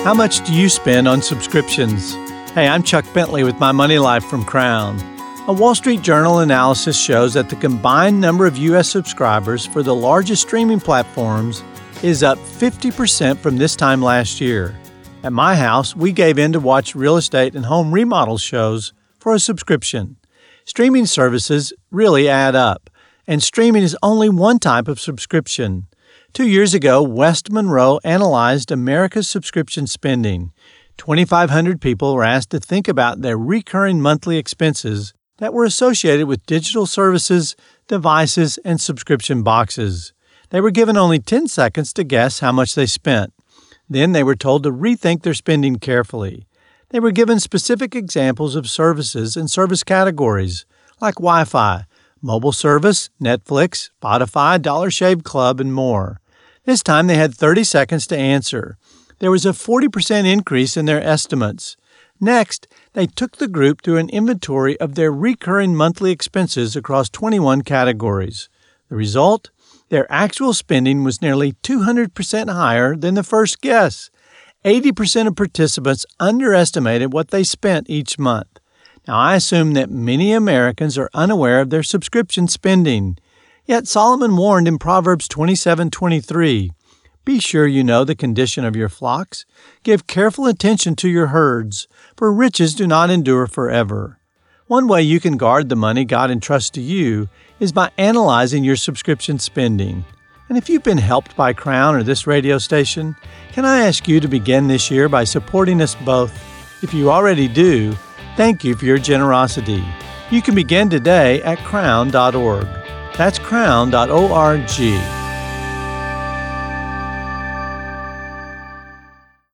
How much do you spend on subscriptions? Hey, I'm Chuck Bentley with My Money Life from Crown. A Wall Street Journal analysis shows that the combined number of U.S. subscribers for the largest streaming platforms is up 50% from this time last year. At my house, we gave in to watch real estate and home remodel shows for a subscription. Streaming services really add up, and streaming is only one type of subscription. 2 years ago, West Monroe analyzed America's subscription spending. 2,500 people were asked to think about their recurring monthly expenses that were associated with digital services, devices, and subscription boxes. They were given only 10 seconds to guess how much they spent. Then they were told to rethink their spending carefully. They were given specific examples of services and service categories, like Wi-Fi, mobile service, Netflix, Spotify, Dollar Shave Club, and more. This time they had 30 seconds to answer. There was a 40% increase in their estimates. Next, they took the group through an inventory of their recurring monthly expenses across 21 categories. The result? Their actual spending was nearly 200% higher than the first guess. 80% of participants underestimated what they spent each month. Now, I assume that many Americans are unaware of their subscription spending. Yet Solomon warned in Proverbs 27:23, "Be sure you know the condition of your flocks. Give careful attention to your herds, for riches do not endure forever." One way you can guard the money God entrusts to you is by analyzing your subscription spending. And if you've been helped by Crown or this radio station, can I ask you to begin this year by supporting us both? If you already do, thank you for your generosity. You can begin today at crown.org. That's crown.org.